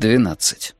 12.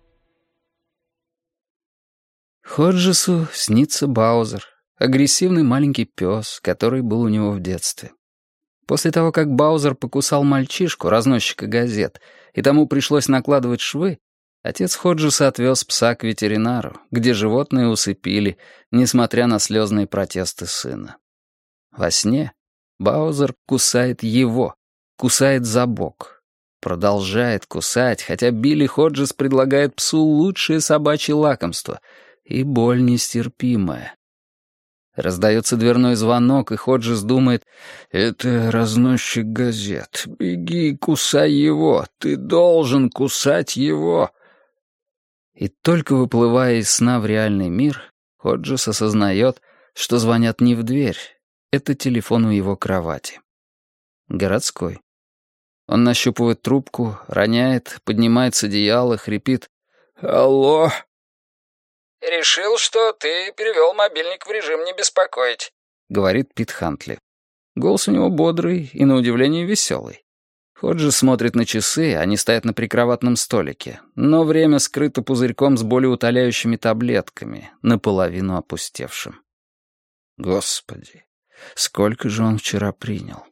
Ходжесу снится Баузер, агрессивный маленький пес, который был у него в детстве. После того, как Баузер покусал мальчишку, разносчика газет, и тому пришлось накладывать швы, отец Ходжеса отвез пса к ветеринару, где животное усыпили, несмотря на слезные протесты сына. Во сне Баузер кусает его, кусает за бок. Продолжает кусать, хотя Билли Ходжес предлагает псу лучшее собачье лакомство, и боль нестерпимая. Раздается дверной звонок, и Ходжес думает: «Это разносчик газет. Беги и кусай его. Ты должен кусать его». И только выплывая из сна в реальный мир, Ходжес осознает, что звонят не в дверь. Это телефон у его кровати. Городской. Он нащупывает трубку, роняет, поднимает с одеяла, хрипит: «Алло!» «Решил, что ты перевел мобильник в режим «не беспокоить», — говорит Пит Хантли. Голос у него бодрый и, на удивление, веселый. Ходжес смотрит на часы, они стоят на прикроватном столике, но время скрыто пузырьком с болеутоляющими таблетками, наполовину опустевшим. Господи, сколько же он вчера принял?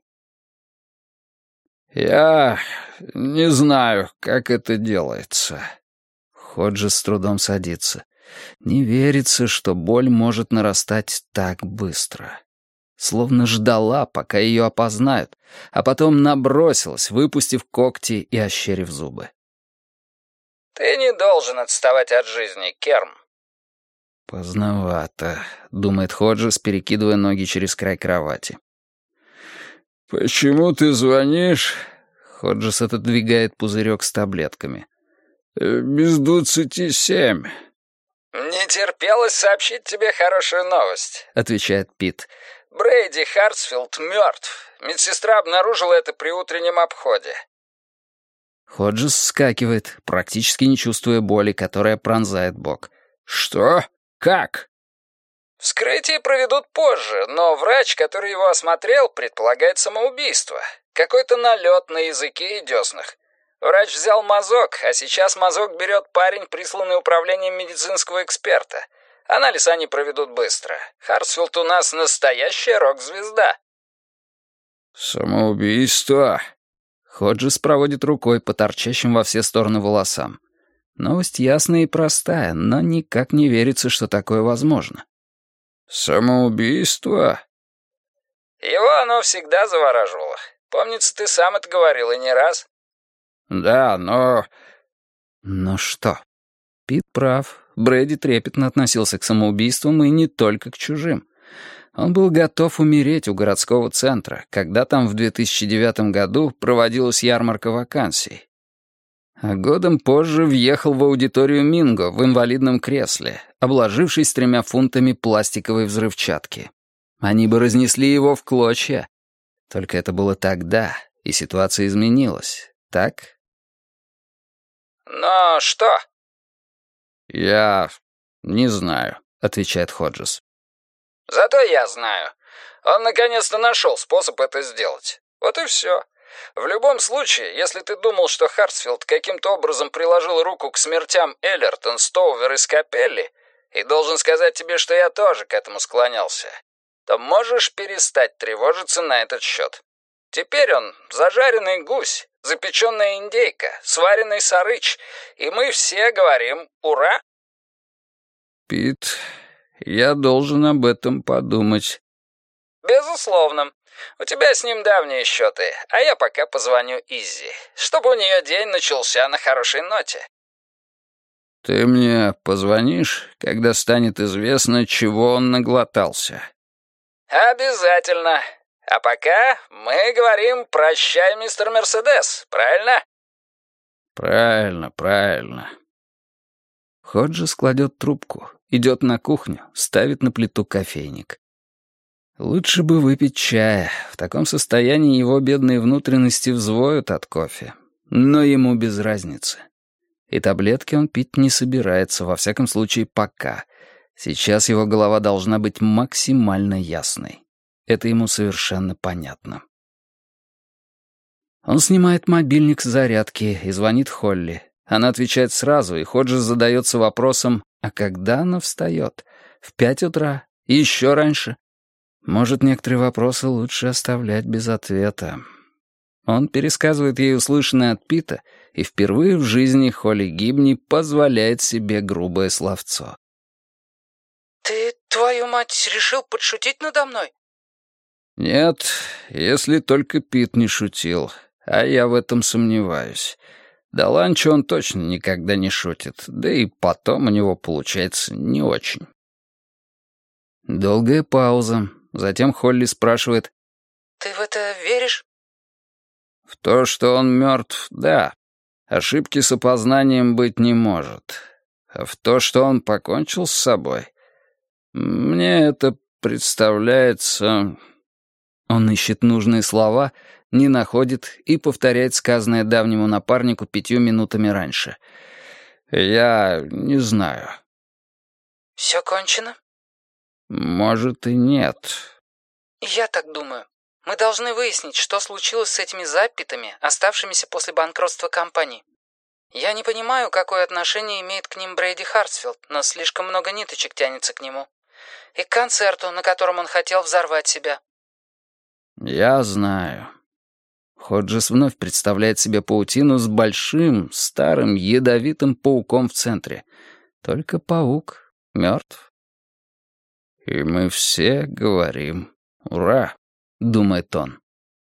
«Я не знаю, как это делается». Ходжес с трудом садится. Не верится, что боль может нарастать так быстро. Словно ждала, пока ее опознают, а потом набросилась, выпустив когти и ощерив зубы. «Ты не должен отставать от жизни, Керм». «Поздновато», — думает Ходжес, перекидывая ноги через край кровати. «Почему ты звонишь?» Ходжес отодвигает пузырек с таблетками. «Без 27». «Не терпелось сообщить тебе хорошую новость», — отвечает Пит. «Брейди Хартсфилд мертв. Медсестра обнаружила это при утреннем обходе». Ходжес вскакивает, практически не чувствуя боли, которая пронзает бок. «Что? Как?» «Вскрытие проведут позже, но врач, который его осмотрел, предполагает самоубийство. Какой-то налет на языке и деснах. Врач взял мазок, а сейчас мазок берет парень, присланный управлением медицинского эксперта. Анализ они проведут быстро. Харсфилд у нас настоящая рок-звезда». «Самоубийство?» Ходжес проводит рукой по торчащим во все стороны волосам. Новость ясная и простая, но никак не верится, что такое возможно. «Самоубийство?» «Его оно всегда завораживало. Помнится, ты сам это говорил и не раз». «Да, но...» «Но что?» Пит прав. Брэди трепетно относился к самоубийствам и не только к чужим. Он был готов умереть у городского центра, когда там в 2009 году проводилась ярмарка вакансий. А годом позже въехал в аудиторию Минго в инвалидном кресле, обложившись 3 фунтами пластиковой взрывчатки. Они бы разнесли его в клочья. Только это было тогда, и ситуация изменилась, так? «Но что?» «Я не знаю», — отвечает Ходжес. «Зато я знаю. Он наконец-то нашел способ это сделать. Вот и все. В любом случае, если ты думал, что Хартсфилд каким-то образом приложил руку к смертям Эллертон, Стоувер и Скапелли, и должен сказать тебе, что я тоже к этому склонялся, то можешь перестать тревожиться на этот счет. Теперь он зажаренный гусь, запеченная индейка, сваренный сарыч, и мы все говорим «Ура!». «Пит, я должен об этом подумать». «Безусловно. У тебя с ним давние счеты, а я пока позвоню Иззи, чтобы у нее день начался на хорошей ноте». «Ты мне позвонишь, когда станет известно, чего он наглотался?» «Обязательно. А пока мы говорим «Прощай, мистер Мерседес», правильно?» «Правильно, правильно». Ходжес кладет трубку, идет на кухню, ставит на плиту кофейник. Лучше бы выпить чая. В таком состоянии его бедные внутренности взвоют от кофе. Но ему без разницы. И таблетки он пить не собирается, во всяком случае, пока. Сейчас его голова должна быть максимально ясной. Это ему совершенно понятно. Он снимает мобильник с зарядки и звонит Холли. Она отвечает сразу, и Ходжес задается вопросом, а когда она встает? В 5 утра? И еще раньше? Может, некоторые вопросы лучше оставлять без ответа. Он пересказывает ей услышанное от Пита, и впервые в жизни Холли Гибни позволяет себе грубое словцо. «Ты, твою мать, решил подшутить надо мной?» «Нет, если только Пит не шутил, а я в этом сомневаюсь. До ланча он точно никогда не шутит, да и потом у него получается не очень». Долгая пауза. Затем Холли спрашивает: «Ты в это веришь?» «В то, что он мертв, да. Ошибки с опознанием быть не может. А в то, что он покончил с собой, мне это представляется...» Он ищет нужные слова, не находит и повторяет сказанное давнему напарнику 5 минутами раньше. «Я не знаю». «Все кончено?» «Может и нет». «Я так думаю. Мы должны выяснить, что случилось с этими запитами, оставшимися после банкротства компании. Я не понимаю, какое отношение имеет к ним Брэди Хартсфилд, но слишком много ниточек тянется к нему. И к концерту, на котором он хотел взорвать себя». «Я знаю». Ходжес вновь представляет себе паутину с большим, старым, ядовитым пауком в центре. Только паук мертв. «И мы все говорим «Ура!», — думает он.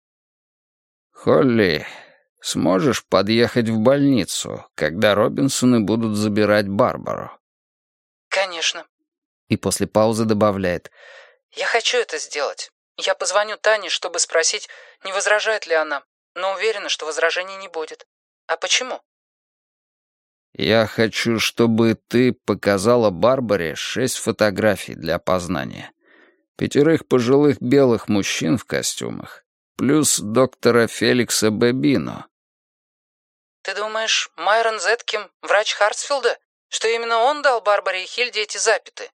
«Холли, сможешь подъехать в больницу, когда Робинсоны будут забирать Барбару?» «Конечно». И после паузы добавляет: «Я хочу это сделать. Я позвоню Тане, чтобы спросить, не возражает ли она, но уверена, что возражений не будет. А почему?» «Я хочу, чтобы ты показала Барбаре 6 фотографий для опознания. 5 пожилых белых мужчин в костюмах, плюс доктора Феликса Бебино». «Ты думаешь, Майрон Зетким, врач Хартсфилда, что именно он дал Барбаре и Хильде эти запиты?»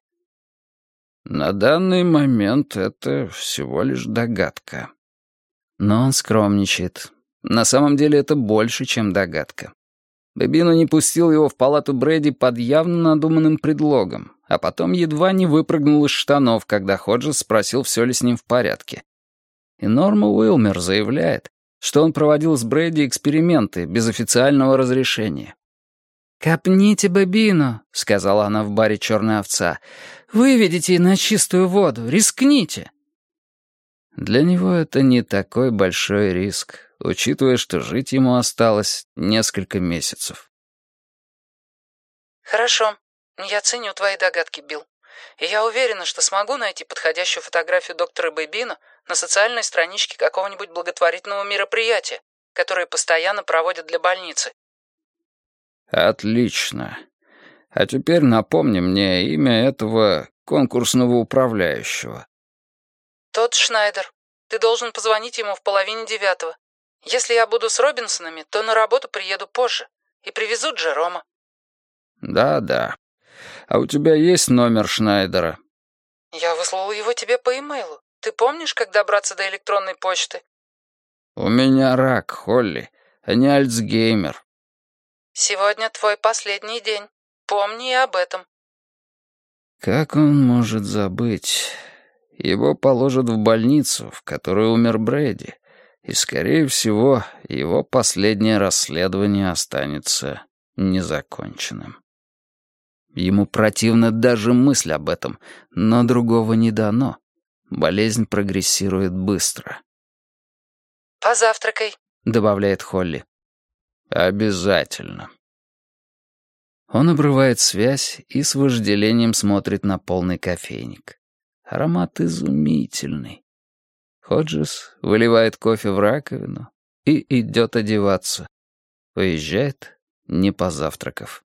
На данный момент это всего лишь догадка. Но он скромничает. На самом деле это больше, чем догадка. Бебино не пустил его в палату Брэди под явно надуманным предлогом, а потом едва не выпрыгнул из штанов, когда Ходжес спросил, все ли с ним в порядке. И Норма Уилмер заявляет, что он проводил с Брэди эксперименты без официального разрешения. «Копните Бебино», — сказала она в баре «Черная овца». «Выведите на чистую воду, рискните». Для него это не такой большой риск, учитывая, что жить ему осталось несколько месяцев. «Хорошо. Я ценю твои догадки, Билл. И я уверена, что смогу найти подходящую фотографию доктора Бэбино на социальной страничке какого-нибудь благотворительного мероприятия, которое постоянно проводят для больницы». «Отлично. А теперь напомни мне имя этого конкурсного управляющего». «Тодд Шнайдер. Ты должен позвонить ему в 8:30. Если я буду с Робинсонами, то на работу приеду позже. И привезу Джерома». «Да-да. А у тебя есть номер Шнайдера?» «Я выслал его тебе по имейлу. Ты помнишь, как добраться до электронной почты?» «У меня рак, Холли, а не Альцгеймер». «Сегодня твой последний день. Помни и об этом». Как он может забыть? Его положат в больницу, в которой умер Брэди, и, скорее всего, его последнее расследование останется незаконченным. Ему противна даже мысль об этом, но другого не дано. Болезнь прогрессирует быстро. «Позавтракай», — добавляет Холли. «Обязательно». Он обрывает связь и с вожделением смотрит на полный кофейник. Аромат изумительный. Ходжес выливает кофе в раковину и идет одеваться. Уезжает, не позавтракав.